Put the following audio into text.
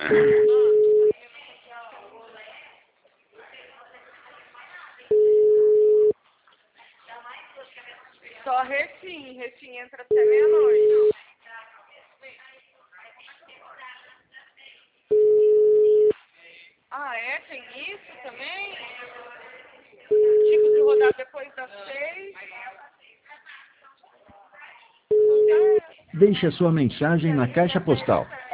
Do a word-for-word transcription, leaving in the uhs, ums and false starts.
Só Refim, Refim entra até meia-noite. Ah, é? Tem isso também? Tipo de rodar depois das seis? Deixe a sua mensagem na caixa postal